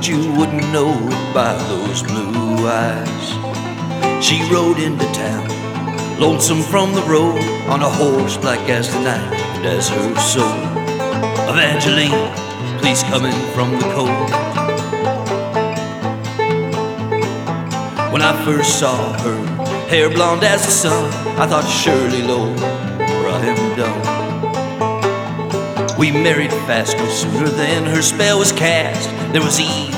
but you wouldn't know it by those blue eyes. She rode into town, lonesome from the road, on a horse black as the night and as her soul. Evangeline, please come in from the cold. When I first saw her, hair blonde as the sun, I thought surely, Lord, for I am done. We married fast, no sooner than her spell was cast. There was Eve